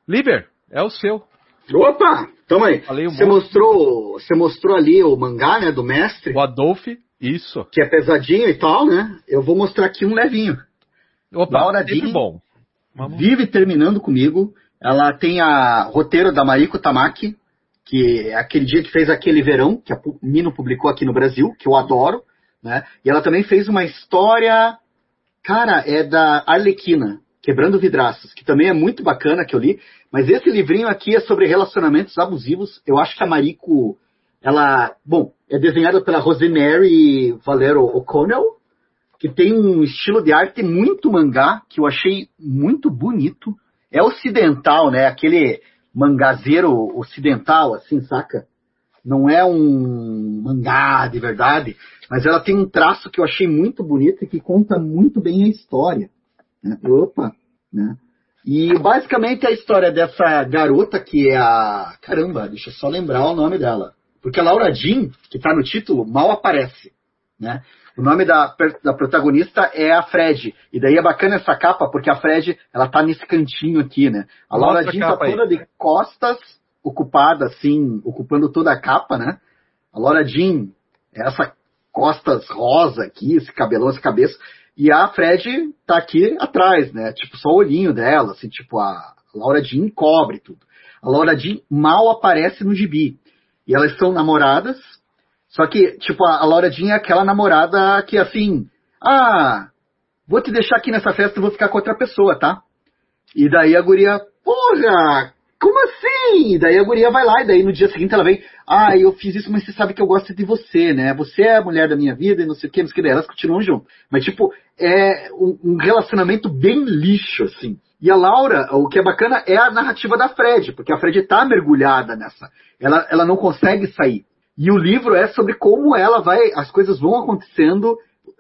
Liber, é o seu. Opa, tamo aí. Você mostrou ali o mangá, né, do mestre. O Adolf, isso. Que é pesadinho e tal, né? Eu vou mostrar aqui um levinho. Opa, Laura Jean bom. Vive terminando comigo. Ela tem a roteiro da Mariko Tamaki, que é aquele dia que fez Aquele Verão, que a Mino publicou aqui no Brasil, que eu adoro, né? E ela também fez uma história, cara, é da Arlequina, Quebrando Vidraças, que também é muito bacana, que eu li. Mas esse livrinho aqui é sobre relacionamentos abusivos. Eu acho que a Mariko, é desenhada pela Rosemary Valero O'Connell, que tem um estilo de arte muito mangá, que eu achei muito bonito. É ocidental, né? Aquele mangazeiro ocidental, assim, saca? Não é um mangá de verdade, mas ela tem um traço que eu achei muito bonito e que conta muito bem a história. Né? Né? E basicamente a história dessa garota que é a... Caramba, deixa eu só lembrar o nome dela. Porque a Laura Jean, que está no título, mal aparece. Né? O nome da protagonista é a Fred. E daí é bacana essa capa, porque a Fred, ela tá nesse cantinho aqui, né? A Laura Jean tá toda de costas, ocupada, assim, ocupando toda a capa, né? A Laura Jean, essa costas rosa aqui, esse cabelão, essa cabeça. E a Fred tá aqui atrás, né? Tipo, só o olhinho dela, assim, tipo, a Laura Jean cobre tudo. A Laura Jean mal aparece no gibi. E elas são namoradas. Só que, tipo, a Laura Jean é aquela namorada que, assim, vou te deixar aqui nessa festa e vou ficar com outra pessoa, tá? E daí a guria, porra, como assim? E daí a guria vai lá, e daí no dia seguinte ela vem, eu fiz isso, mas você sabe que eu gosto de você, né? Você é a mulher da minha vida e não sei o que, não sei o que, daí elas continuam juntas. Mas, tipo, é um relacionamento bem lixo, assim. E a Laura, o que é bacana é a narrativa da Fred, porque a Fred tá mergulhada nessa. Ela não consegue sair. E o livro é sobre como as coisas vão acontecendo,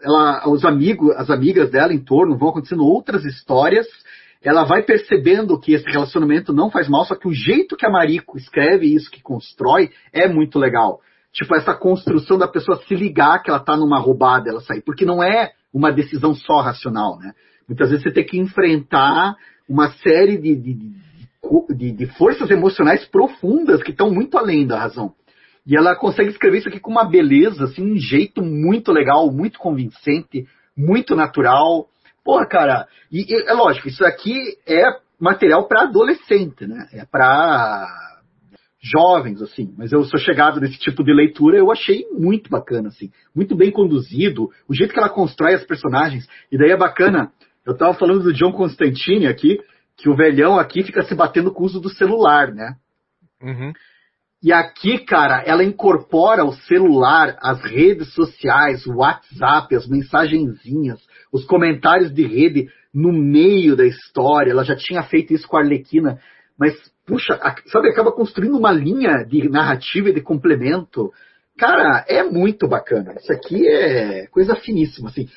as amigas dela em torno vão acontecendo outras histórias, ela vai percebendo que esse relacionamento não faz mal, só que o jeito que a Mariko escreve isso, que constrói, é muito legal. Tipo, essa construção da pessoa se ligar que ela tá numa roubada, ela sair, porque não é uma decisão só racional, né? Muitas vezes você tem que enfrentar uma série de forças emocionais profundas que estão muito além da razão. E ela consegue escrever isso aqui com uma beleza, assim, um jeito muito legal, muito convincente, muito natural. Porra, cara, e é lógico, isso aqui é material para adolescente, né? É para jovens, assim. Mas eu sou chegado nesse tipo de leitura, eu achei muito bacana, assim. Muito bem conduzido, o jeito que ela constrói as personagens. E daí é bacana, eu tava falando do John Constantine aqui, que o velhão aqui fica se batendo com o uso do celular, né? Uhum. E aqui, cara, ela incorpora o celular, as redes sociais, o WhatsApp, as mensagenzinhas, os comentários de rede no meio da história. Ela já tinha feito isso com a Arlequina, mas, puxa, sabe, acaba construindo uma linha de narrativa e de complemento. Cara, é muito bacana. Isso aqui é coisa finíssima, assim.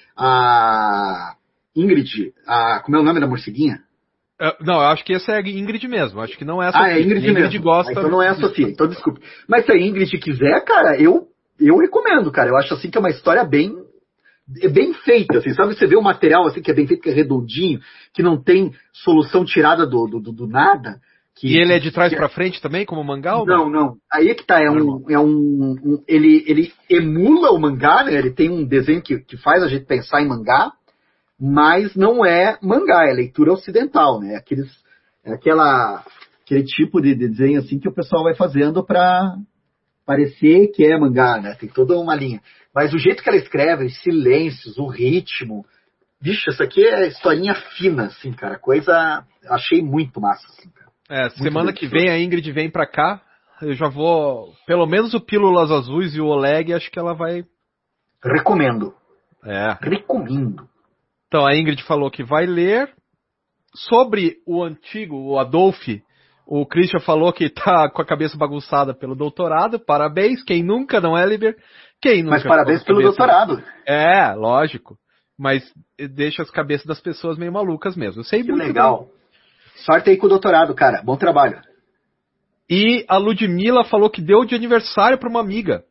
A Ingrid, como é o nome da morceguinha? Não, eu acho que essa é a Ingrid mesmo. Acho que não é a Sofia. É a Ingrid mesmo. Gosta. Então não é a Sofia, então desculpe. Mas se a Ingrid quiser, cara, eu recomendo, cara. Eu acho assim que é uma história bem feita, assim, sabe? Você vê o material assim que é bem feito, que é redondinho, que não tem solução tirada do nada. E ele é de trás pra frente também, como mangá? Ou não. Aí é que tá, ele emula o mangá, né? Ele tem um desenho que faz a gente pensar em mangá, mas não é mangá, é leitura ocidental, né? Aquele tipo de desenho assim que o pessoal vai fazendo pra parecer que é mangá, né? Tem toda uma linha. Mas o jeito que ela escreve, os silêncios, o ritmo... Bicho, isso aqui é historinha fina, assim, cara. Coisa... Eu achei muito massa, assim, cara. Semana que vem a Ingrid vem pra cá. Eu já vou... Pelo menos o Pílulas Azuis e o Oleg, acho que ela vai... Recomendo. Recomendo. Então, a Ingrid falou que vai ler. Sobre o antigo, o Adolf, o Christian falou que tá com a cabeça bagunçada pelo doutorado. Parabéns. Quem nunca, não é, Liber? Quem nunca? Mas parabéns pelo doutorado. Lógico. Mas deixa as cabeças das pessoas meio malucas mesmo. Eu sei que muito legal. Bem. Sorte aí com o doutorado, cara. Bom trabalho. E a Ludmilla falou que deu de aniversário para uma amiga.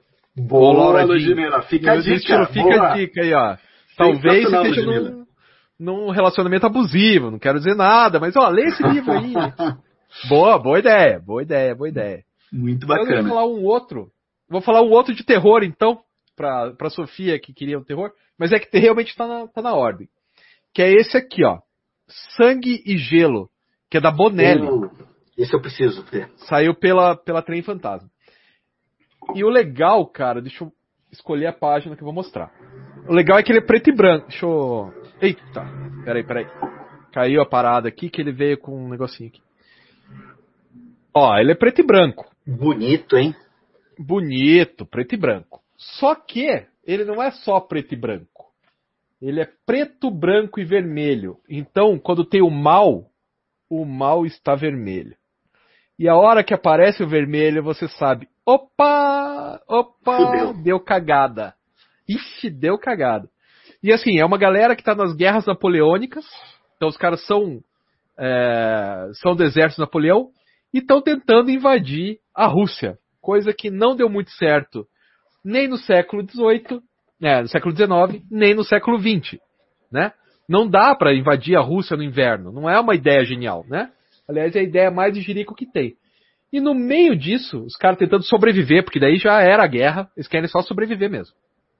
Boa, Ludmilla. Fica a dica. Fica a dica aí, ó. Talvez você esteja num relacionamento abusivo. Não quero dizer nada, mas lê esse livro aí. Boa ideia. Muito bacana. Eu vou falar um outro de terror, então, pra Sofia que queria um terror, mas é que realmente tá na ordem. Que é esse aqui, ó. Sangue e Gelo, que é da Bonelli. Esse eu preciso ter. Saiu pela Trem Fantasma. E o legal, cara, deixa eu escolher a página que eu vou mostrar. O legal é que ele é preto e branco. Deixa eu... Eita, peraí. Caiu a parada aqui que ele veio com um negocinho aqui. Ó, ele é preto e branco. Bonito, hein? Bonito, preto e branco. Só que ele não é só preto e branco. Ele é preto, branco e vermelho. Então, quando tem o mal está vermelho. E a hora que aparece o vermelho, você sabe, opa, Fudeu. deu cagada. Ixi, deu cagada. E assim, é uma galera que tá nas guerras napoleônicas. Então os caras são do exército de Napoleão e estão tentando invadir a Rússia. Coisa que não deu muito certo nem no século XVIII, no século XIX, nem no século XX, né? Não dá para invadir a Rússia no inverno. Não é uma ideia genial, né? Aliás, é a ideia mais de jirico que tem. E no meio disso, os caras tentando sobreviver, porque daí já era a guerra, eles querem só sobreviver mesmo.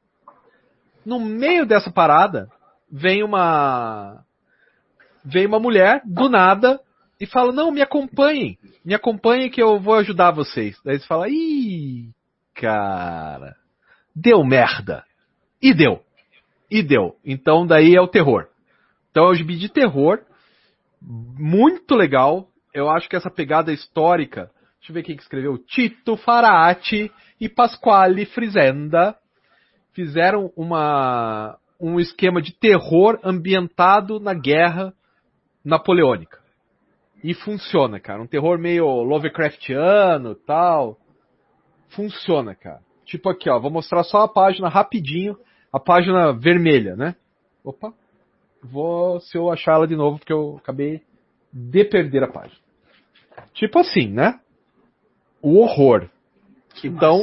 No meio dessa parada, vem uma mulher, do nada, e fala, não, me acompanhem que eu vou ajudar vocês. Daí eles falam, ih, cara, deu merda. E deu. Então daí é o terror. Então é o gibi de terror, muito legal. Eu acho que essa pegada histórica, deixa eu ver quem que escreveu, Tito Farati e Pasquale Frisenda, fizeram um esquema de terror ambientado na guerra napoleônica. E funciona, cara. Um terror meio Lovecraftiano e tal. Funciona, cara. Tipo aqui, ó. Vou mostrar só a página rapidinho. A página vermelha, né? Opa. Se eu achar ela de novo, porque eu acabei de perder a página. Tipo assim, né? O horror. Então,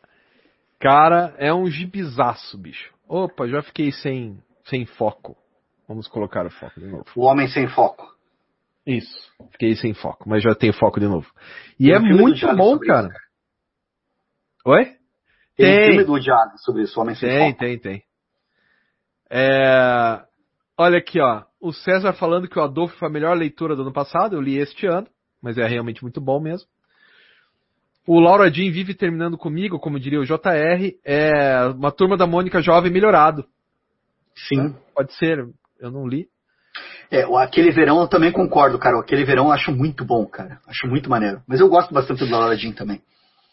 cara, é um gibizaço, bicho. Opa, já fiquei sem foco. Vamos colocar o foco de novo. O Homem Sem Foco. Isso. Fiquei sem foco, mas já tenho foco de novo. E é muito bom, cara. Isso, cara. Oi? Tem filme do Diário sobre isso, o Homem Sem Foco. Tem. Olha aqui, ó. O César falando que o Adolfo foi a melhor leitura do ano passado. Eu li este ano, mas é realmente muito bom mesmo. O Laura Jean vive terminando comigo, como diria o JR. É uma turma da Mônica jovem melhorado. Sim. Pode ser, eu não li. Aquele verão eu também concordo, cara. Aquele verão eu acho muito bom, cara. Acho muito maneiro. Mas eu gosto bastante do Laura Jean também.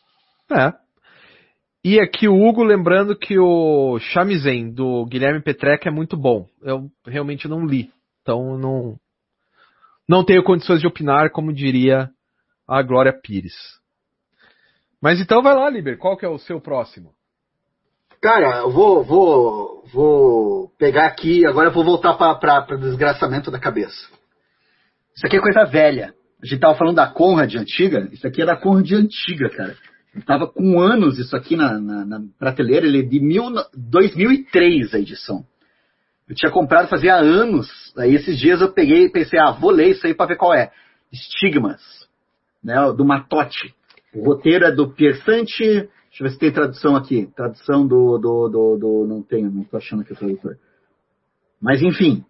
E aqui o Hugo lembrando que o Chamizen, do Guilherme Petreca, é muito bom. Eu realmente não li. Então não tenho condições de opinar, como diria a Glória Pires. Mas então vai lá, Liber. Qual que é o seu próximo? Cara, eu vou pegar aqui, agora eu vou voltar para o desgraçamento da cabeça. Isso aqui é coisa velha. A gente tava falando da Conrad antiga, isso aqui é da Conrad antiga, cara. Eu tava com anos isso aqui na prateleira, ele é de 2003 a edição. Eu tinha comprado fazia anos, aí esses dias eu peguei e pensei, vou ler isso aí para ver qual é. Estigmas, né, do Matotti. O roteiro é do Piersante. Deixa eu ver se tem tradução aqui. Tradução do não tenho, não tô achando aqui o tradutor. Mas enfim.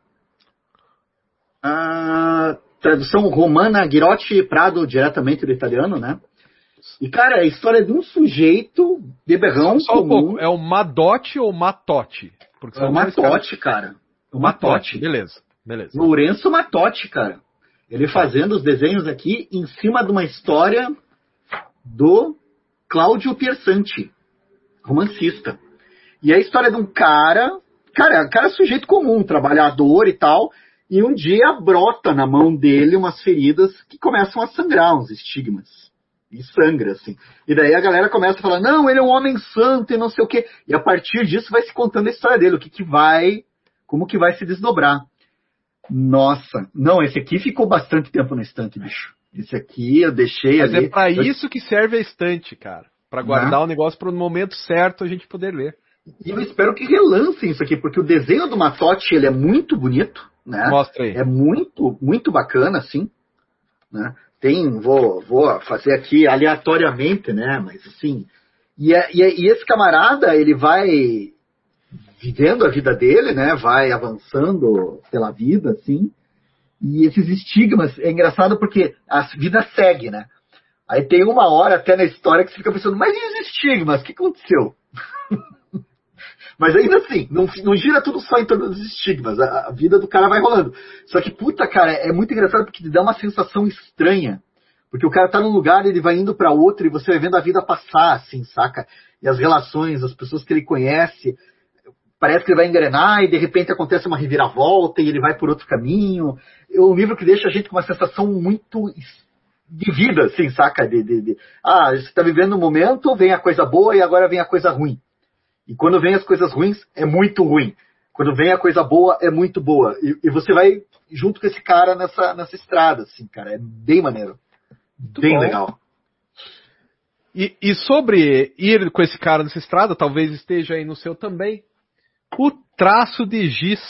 Tradução Romana Ghirotti Prado, diretamente do italiano, né? E, cara, a história de um sujeito beberrão só um pouco. É o Madotti ou Matotti? É o Matotti, cara. O Matotti. Beleza. Lourenço Matotti, cara. Ele fazendo os desenhos aqui em cima de uma história do Cláudio Piersante, romancista. E a história de um cara sujeito comum, trabalhador e tal, e um dia brota na mão dele umas feridas que começam a sangrar, uns estigmas. E sangra, assim. E daí a galera começa a falar, não, ele é um homem santo e não sei o quê. E a partir disso vai se contando a história dele, como que vai se desdobrar. Nossa, não, esse aqui ficou bastante tempo na estante, bicho. Esse aqui eu deixei ali. Mas é pra isso que serve a estante, cara. Pra guardar o negócio pro momento certo a gente poder ler. E eu espero que relancem isso aqui, porque o desenho do Matotti, ele é muito bonito, né? Mostra aí. É muito, muito bacana, assim, né? Vou fazer aqui aleatoriamente, né? Mas assim, e esse camarada, ele vai vivendo a vida dele, né? Vai avançando pela vida, assim. E esses estigmas, é engraçado porque a vida segue, né? Aí tem uma hora até na história que você fica pensando, mas e os estigmas? O que aconteceu? Mas ainda assim, não gira tudo só em torno dos estigmas. A vida do cara vai rolando. Só que, puta, cara, é muito engraçado porque te dá uma sensação estranha. Porque o cara tá num lugar, ele vai indo pra outro e você vai vendo a vida passar, assim, saca? E as relações, as pessoas que ele conhece, parece que ele vai engrenar e de repente acontece uma reviravolta e ele vai por outro caminho. É um livro que deixa a gente com uma sensação muito de vida, assim, saca? Você tá vivendo um momento, vem a coisa boa e agora vem a coisa ruim. E quando vem as coisas ruins, é muito ruim. Quando vem a coisa boa, é muito boa. E você vai junto com esse cara nessa estrada, assim, cara. É bem maneiro. Muito bem bom. Legal. E sobre ir com esse cara nessa estrada, talvez esteja aí no seu também, o Traço de Giz.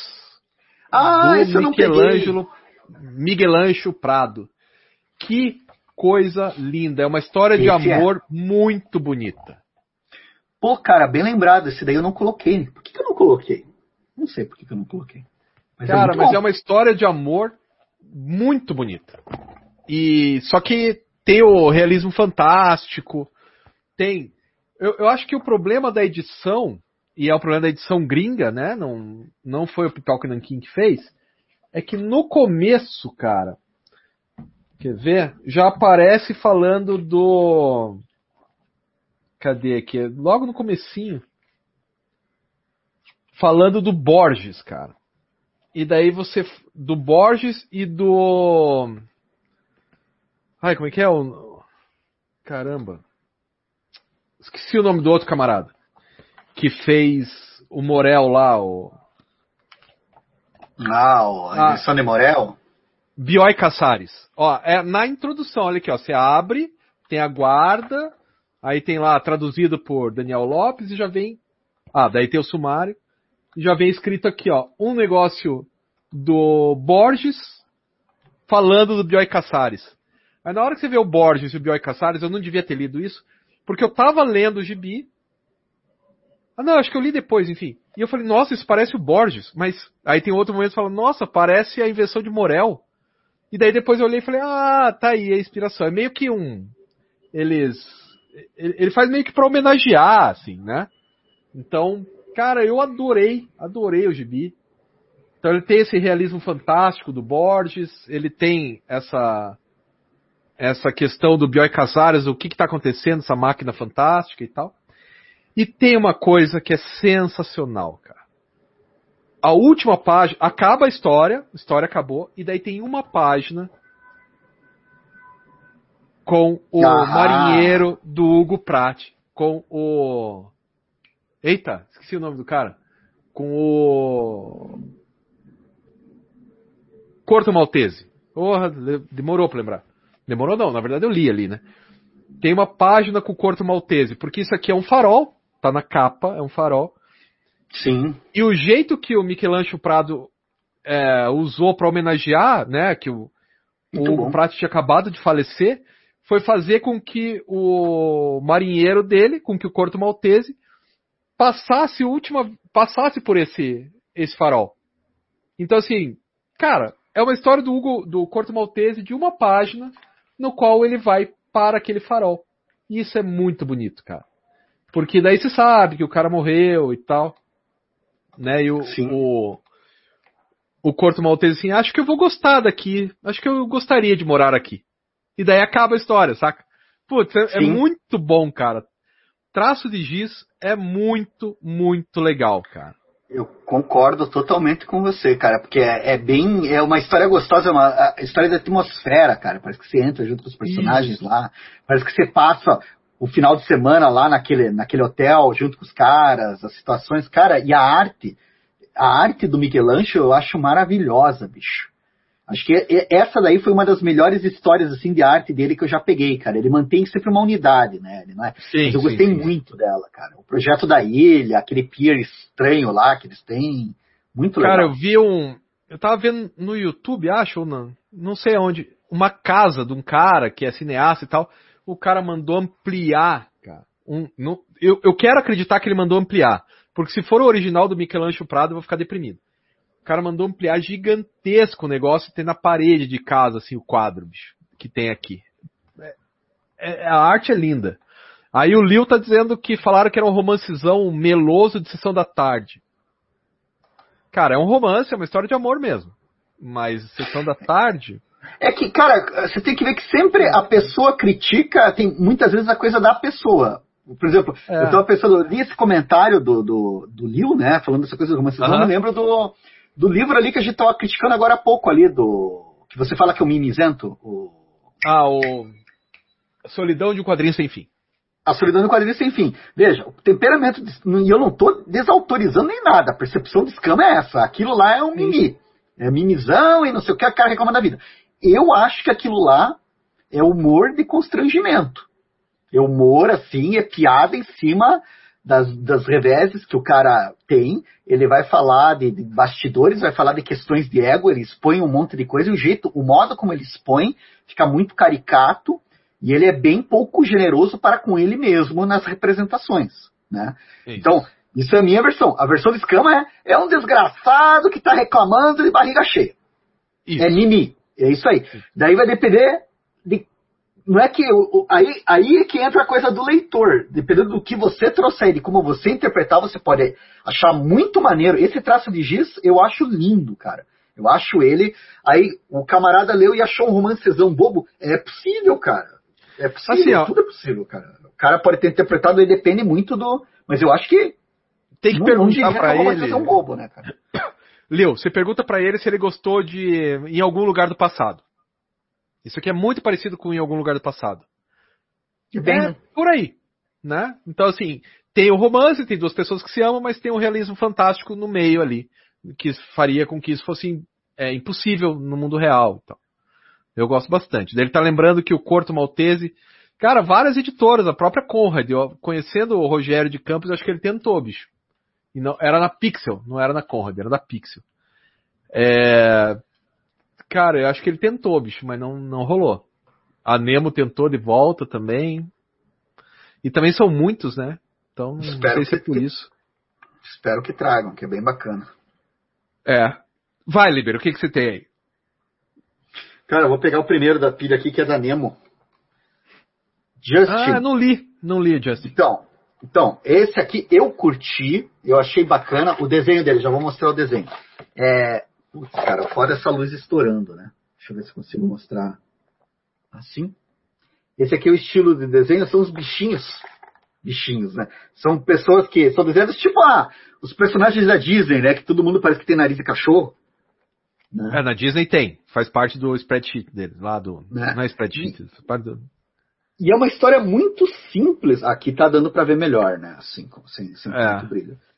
Do Miguel Ângelo Prado. Que coisa linda. É uma história de amor muito bonita. Pô, cara, bem lembrado. Esse daí eu não coloquei. Por que eu não coloquei? Não sei por que eu não coloquei. Mas é uma história de amor muito bonita. E só que tem o realismo fantástico. Eu acho que o problema da edição, e é o problema da edição gringa, né? Não foi o Pipoca Nanquim que fez. É que no começo, cara, quer ver? Já aparece falando do... Cadê aqui? Logo no comecinho. Falando do Borges, cara. E daí você... Do Borges e do... Ai, como é que é o... Caramba. Esqueci o nome do outro camarada. Que fez o Morel lá, o... Alexandre Morel? Bioy Casares. Ó, na introdução, olha aqui, ó. Você abre, tem a guarda... Aí tem lá, traduzido por Daniel Lopes, e já vem... daí tem o sumário. E já vem escrito aqui, ó. Um negócio do Borges falando do Bioy Casares. Aí na hora que você vê o Borges e o Bioy Casares, eu não devia ter lido isso, porque eu tava lendo o gibi. Acho que eu li depois, enfim. E eu falei, nossa, isso parece o Borges. Mas aí tem outro momento que fala, nossa, parece a invenção de Morel. E daí depois eu olhei e falei, tá aí a inspiração. É meio que ele faz meio que pra homenagear, assim, né? Então, cara, eu adorei o gibi. Então ele tem esse realismo fantástico do Borges, ele tem essa questão do Bioy Casares, o que tá acontecendo, essa máquina fantástica e tal. E tem uma coisa que é sensacional, cara. A última página, acaba a história acabou, e daí tem uma página com o marinheiro do Hugo Pratt, com o... Eita, esqueci o nome do cara. Com o... Corto Maltese. Porra, demorou pra lembrar. Demorou não, na verdade eu li ali, né? Tem uma página com o Corto Maltese, porque isso aqui é um farol, tá na capa, é um farol. Sim. E o jeito que o Michelangelo Prado usou pra homenagear, né, que o Hugo Pratt tinha acabado de falecer, foi fazer com que o marinheiro dele, com que o Corto Maltese, passasse por esse farol. Então, assim, cara, é uma história do Corto Maltese de uma página, no qual ele vai para aquele farol. E isso é muito bonito, cara. Porque daí você sabe que o cara morreu e tal. Né? E o Corto Maltese, assim, acho que eu vou gostar daqui. Acho que eu gostaria de morar aqui. E daí acaba a história, saca? Putz, é muito bom, cara. Traço de Giz é muito, muito legal, cara. Eu concordo totalmente com você, cara, porque é uma história gostosa, é uma história da atmosfera, cara. Parece que você entra junto com os personagens lá, parece que você passa o final de semana lá naquele hotel junto com os caras, as situações, cara, e a arte do Michelangelo eu acho maravilhosa, bicho. Acho que essa daí foi uma das melhores histórias assim de arte dele que eu já peguei, cara. Ele mantém sempre uma unidade, né? Ele não é... Mas eu gostei muito dela, cara. O projeto da ilha, aquele pier estranho lá que eles têm, muito legal. Cara, eu vi Eu tava vendo no YouTube, acho, ou não sei aonde, uma casa de um cara que é cineasta e tal. O cara mandou ampliar, cara. Eu quero acreditar que ele mandou ampliar. Porque se for o original do Michelangelo Prado, eu vou ficar deprimido. O cara mandou ampliar gigantesco o negócio e tem na parede de casa, assim, o quadro, bicho, que tem aqui. A arte é linda. Aí o Liu tá dizendo que falaram que era um romancezão meloso de sessão da tarde. Cara, é um romance, é uma história de amor mesmo. Mas sessão da tarde... É que, cara, você tem que ver que sempre a pessoa critica, tem muitas vezes a coisa da pessoa. Por exemplo, eu tava pensando, eu li esse comentário do Liu, né, falando dessa coisa do romancezão, eu me lembro do livro ali que a gente tava criticando agora há pouco ali, que você fala que é o mimizento. A Solidão de um Quadrinho Sem Fim. A Solidão de um Quadrinho Sem Fim. Veja, o temperamento, e eu não tô desautorizando nem nada, a percepção de Escama é essa, aquilo lá é um mimi. É mimizão e não sei o que, a cara reclama da vida. Eu acho que aquilo lá é humor de constrangimento. É humor, assim, é piada em cima das reveses que o cara tem. Ele vai falar de bastidores, vai falar de questões de ego, ele expõe um monte de coisa, e o modo como ele expõe fica muito caricato, e ele é bem pouco generoso para com ele mesmo nas representações, né? Então, isso é a minha versão. A versão de Escama é um desgraçado que está reclamando de barriga cheia. Isso. É mimi. É isso aí. Daí vai depender de... Não é que... Aí é que entra a coisa do leitor. Dependendo do que você trouxer, de como você interpretar, você pode achar muito maneiro. Esse traço de giz, eu acho lindo, cara. Eu acho ele... Aí o camarada leu e achou um romancezão bobo. É possível, cara. É possível. Assim, tudo é possível, cara. O cara pode ter interpretado, ele depende muito do... Mas eu acho que... Tem que perguntar pra ele... romancezão bobo, né, cara? Leo, você pergunta pra ele se ele gostou de Em Algum Lugar do Passado. Isso aqui é muito parecido com Em Algum Lugar do Passado. É por aí, né? Então, assim, tem o romance, tem duas pessoas que se amam, mas tem um realismo fantástico no meio ali, que faria com que isso fosse impossível no mundo real. Então, eu gosto bastante. Ele tá lembrando que o Corto Maltese... Cara, várias editoras, a própria Conrad, conhecendo o Rogério de Campos, eu acho que ele tentou, bicho. E não, era na Pixel, não era na Conrad, era da Pixel. Cara, eu acho que ele tentou, bicho, mas não rolou. A Nemo tentou de volta também. E também são muitos, né? Então não sei se é por isso. Espero que tragam, que é bem bacana. Vai, Liber, o que você tem aí? Cara, eu vou pegar o primeiro da pilha aqui, que é da Nemo. Justin. Não li, Justin. Então, esse aqui eu curti, eu achei bacana o desenho dele, já vou mostrar o desenho. Putz, cara, fora essa luz estourando, né? Deixa eu ver se consigo mostrar assim. Esse aqui é o estilo de desenho, são os bichinhos. Bichinhos, né? São pessoas que são desenhadas tipo os personagens da Disney, né? Que todo mundo parece que tem nariz de cachorro. Né? Na Disney tem, faz parte do spreadsheet deles, lá do... Né? Não é spreadsheet, faz parte do... E é uma história muito simples. Aqui tá dando pra ver melhor, né? Assim, sem muito brilho.